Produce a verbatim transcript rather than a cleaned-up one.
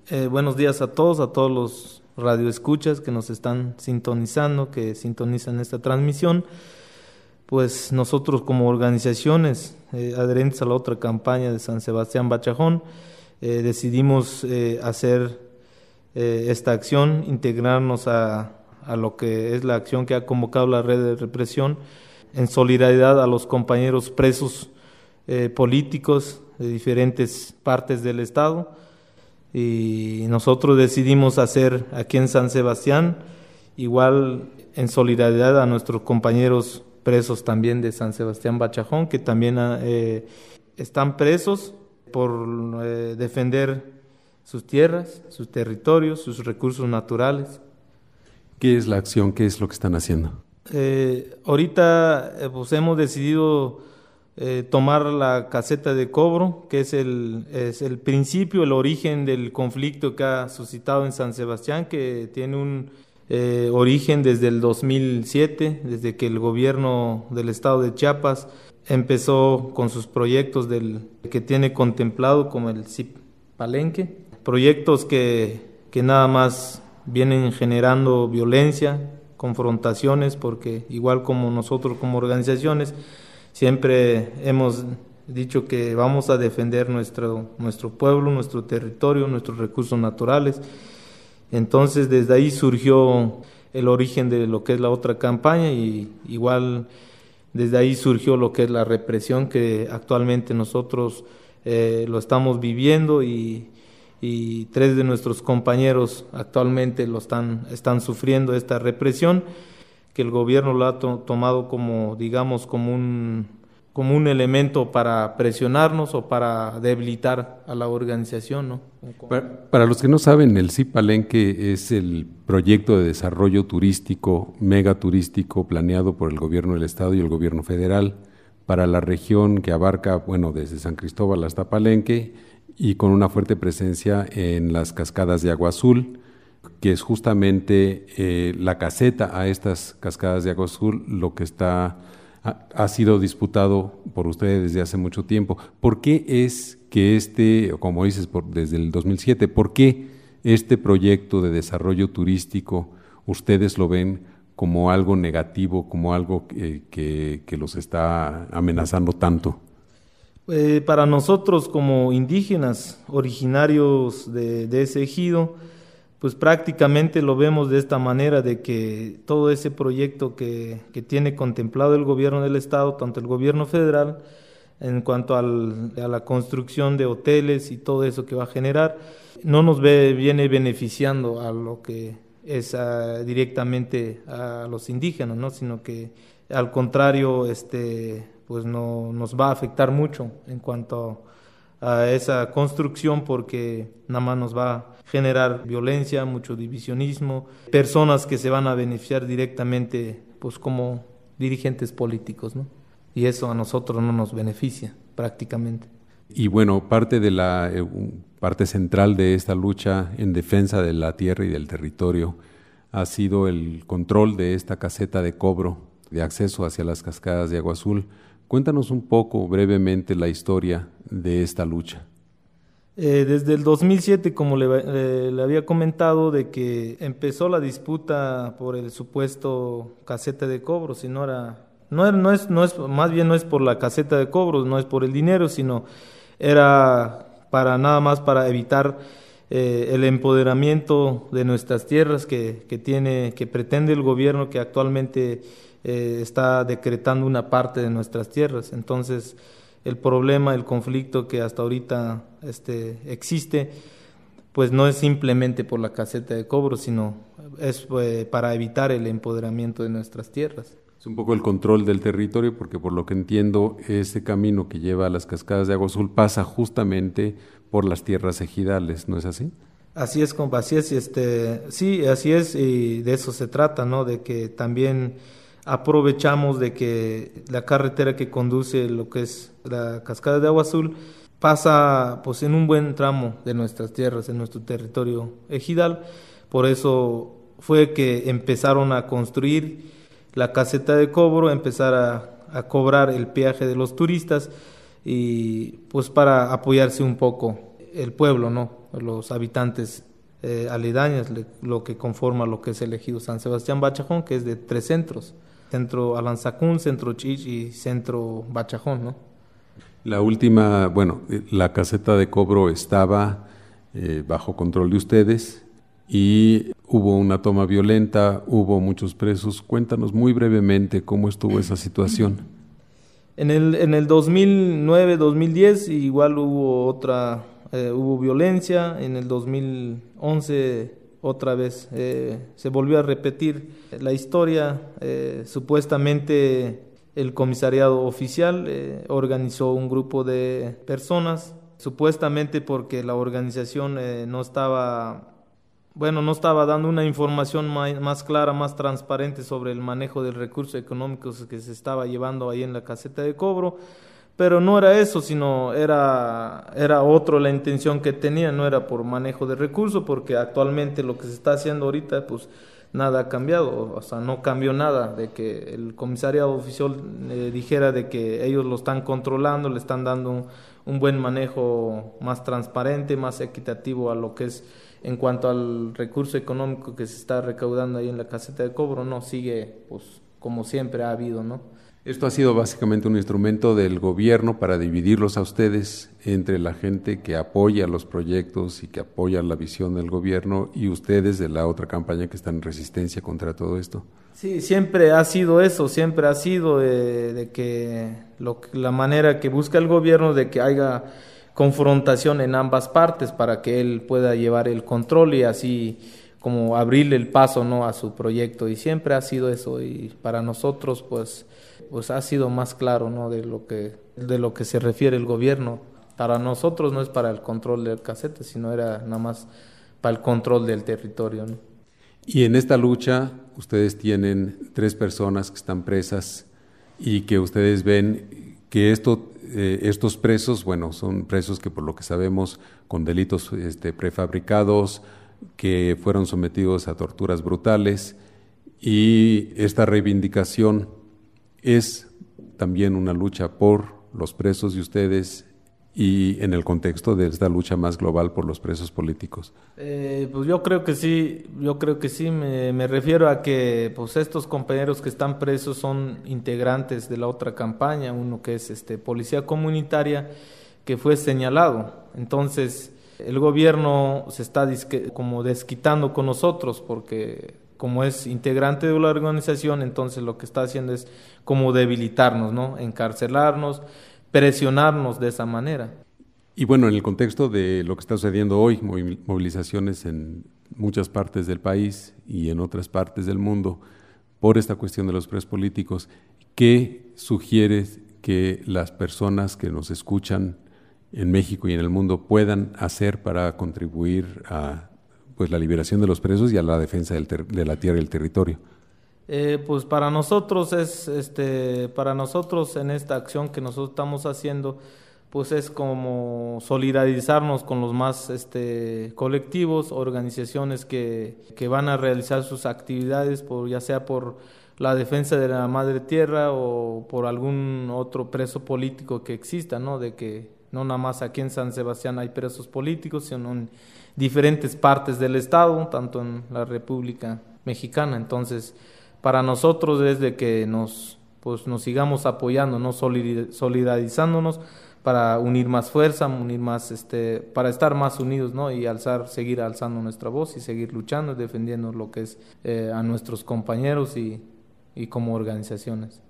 Eh, buenos días a todos, a todos los radioescuchas que nos están sintonizando, que sintonizan esta transmisión. Pues nosotros como organizaciones eh, adherentes a la otra campaña de San Sebastián Bachajón, eh, decidimos eh, hacer eh, esta acción, integrarnos a, a lo que es la acción que ha convocado la red de represión, en solidaridad a los compañeros presos eh, políticos de diferentes partes del Estado. Y nosotros decidimos hacer aquí en San Sebastián, igual en solidaridad a nuestros compañeros presos también de San Sebastián Bachajón, que también eh, están presos por eh, defender sus tierras, sus territorios, sus recursos naturales. ¿Qué es la acción? ¿Qué es lo que están haciendo? Eh, ahorita eh, pues hemos decidido Eh, tomar la caseta de cobro, que es el, es el principio, el origen del conflicto que ha suscitado en San Sebastián, que tiene un eh, origen desde el dos mil siete, desde que el gobierno del estado de Chiapas empezó con sus proyectos del, que tiene contemplado como el C I P Palenque, proyectos que, que nada más vienen generando violencia, confrontaciones, porque igual como nosotros como organizaciones, siempre hemos dicho que vamos a defender nuestro, nuestro pueblo, nuestro territorio, nuestros recursos naturales. Entonces desde ahí surgió el origen de lo que es la otra campaña y igual desde ahí surgió lo que es la represión que actualmente nosotros eh, lo estamos viviendo y, y tres de nuestros compañeros actualmente lo están, están sufriendo esta represión, que el gobierno lo ha to- tomado como, digamos, como un, como un elemento para presionarnos o para debilitar a la organización, ¿no? Para, para los que no saben, el C I P Palenque es el proyecto de desarrollo turístico, megaturístico, planeado por el gobierno del estado y el gobierno federal para la región que abarca, bueno, desde San Cristóbal hasta Palenque y con una fuerte presencia en las cascadas de Agua Azul, que es justamente eh, la caseta a estas cascadas de Agua Azul, lo que está ha, ha sido disputado por ustedes desde hace mucho tiempo. ¿Por qué es que este, como dices, por, desde el dos mil siete, por qué este proyecto de desarrollo turístico ustedes lo ven como algo negativo, como algo que, que, que los está amenazando tanto? Eh, para nosotros como indígenas originarios de, de ese ejido, pues prácticamente lo vemos de esta manera, de que todo ese proyecto que, que tiene contemplado el gobierno del estado, tanto el gobierno federal, en cuanto al, a la construcción de hoteles y todo eso que va a generar, no nos ve, viene beneficiando a lo que es a, directamente a los indígenas, ¿no? Sino que al contrario, este, pues no, nos va a afectar mucho en cuanto a, a esa construcción, porque nada más nos va a generar violencia, mucho divisionismo, personas que se van a beneficiar directamente pues como dirigentes políticos, ¿no? Y eso a nosotros no nos beneficia prácticamente. Y bueno, parte de la eh, parte central de esta lucha en defensa de la tierra y del territorio ha sido el control de esta caseta de cobro de acceso hacia las cascadas de Agua Azul. Cuéntanos un poco brevemente la historia de esta lucha. Eh, desde el dos mil siete, como le, eh, le había comentado, de que empezó la disputa por el supuesto caseta de cobro, si no era, no era, no es, no es, más bien no es por la caseta de cobros, no es por el dinero, sino era para nada más para evitar eh, el empoderamiento de nuestras tierras que, que tiene, que pretende el gobierno, que actualmente eh, está decretando una parte de nuestras tierras. Entonces, el problema, el conflicto que hasta ahorita este, existe, pues no es simplemente por la caseta de cobro, sino es eh, para evitar el empoderamiento de nuestras tierras. Es un poco el control del territorio, porque por lo que entiendo, ese camino que lleva a las cascadas de Agua Azul pasa justamente por las tierras ejidales, ¿no es así? Así es, compa, así es, este, sí, así es, y de eso se trata, ¿no? De que también aprovechamos de que la carretera que conduce lo que es la cascada de Agua Azul pasa pues en un buen tramo de nuestras tierras, en nuestro territorio ejidal. Por eso fue que empezaron a construir la caseta de cobro, empezar a, a cobrar el peaje de los turistas y pues para apoyarse un poco el pueblo, ¿no? los habitantes eh, aledaños, le, lo que conforma lo que es el ejido San Sebastián Bachajón, que es de tres centros, centro Alanzacún, centro Chich y centro Bachajón, ¿no? La última, bueno, la caseta de cobro estaba eh, bajo control de ustedes y hubo una toma violenta, hubo muchos presos. Cuéntanos muy brevemente cómo estuvo esa situación. En el, en el dos mil nueve, dos mil diez igual hubo otra, eh, hubo violencia. En el dos mil once otra vez eh, se volvió a repetir la historia. Eh, supuestamente el comisariado oficial eh, organizó un grupo de personas, supuestamente porque la organización eh, no estaba, bueno, no estaba dando una información más, más clara, más transparente sobre el manejo del recurso económico que se estaba llevando ahí en la caseta de cobro, pero no era eso, sino era, era otro la intención que tenía, no era por manejo de recursos, porque actualmente lo que se está haciendo ahorita, pues nada ha cambiado, o sea, no cambió nada de que el comisariado oficial eh, dijera de que ellos lo están controlando, le están dando un, un buen manejo más transparente, más equitativo a lo que es en cuanto al recurso económico que se está recaudando ahí en la caseta de cobro. No, sigue pues como siempre ha habido, ¿no? Esto ha sido básicamente un instrumento del gobierno para dividirlos a ustedes entre la gente que apoya los proyectos y que apoya la visión del gobierno y ustedes de la otra campaña que están en resistencia contra todo esto. Sí, siempre ha sido eso, siempre ha sido eh, de que lo, la manera que busca el gobierno de que haya confrontación en ambas partes para que él pueda llevar el control y así como abrirle el paso, ¿no?, a su proyecto, y siempre ha sido eso, y para nosotros pues pues ha sido más claro, ¿no?, de lo que de lo que se refiere el gobierno. Para nosotros no es para el control del casete, sino era nada más para el control del territorio, ¿no? Y en esta lucha ustedes tienen tres personas que están presas y que ustedes ven que esto, eh, estos presos, bueno, son presos que por lo que sabemos con delitos este, prefabricados, que fueron sometidos a torturas brutales, y esta reivindicación es también una lucha por los presos de ustedes y en el contexto de esta lucha más global por los presos políticos. Eh, pues yo creo que sí, yo creo que sí, me, me refiero a que pues estos compañeros que están presos son integrantes de la otra campaña, uno que es este policía comunitaria, que fue señalado. Entonces el gobierno se está disque, como desquitando con nosotros porque como es integrante de la organización, entonces lo que está haciendo es como debilitarnos, ¿no?, encarcelarnos, presionarnos de esa manera. Y bueno, en el contexto de lo que está sucediendo hoy, movilizaciones en muchas partes del país y en otras partes del mundo por esta cuestión de los presos políticos, ¿qué sugieres que las personas que nos escuchan en México y en el mundo puedan hacer para contribuir a pues la liberación de los presos y a la defensa del ter- de la tierra y el territorio? Eh, pues para nosotros es, este, para nosotros en esta acción que nosotros estamos haciendo, pues es como solidarizarnos con los más este, colectivos, organizaciones que, que van a realizar sus actividades, por, ya sea por la defensa de la madre tierra o por algún otro preso político que exista, ¿no? De que no nada más aquí en San Sebastián hay presos políticos, sino en diferentes partes del estado, tanto en la República Mexicana. Entonces, para nosotros es de que nos, pues, nos sigamos apoyando, ¿no?, solidarizándonos para unir más fuerza, unir más, este, para estar más unidos, ¿no?, y alzar, seguir alzando nuestra voz y seguir luchando, defendiendo lo que es eh, a nuestros compañeros y, y como organizaciones.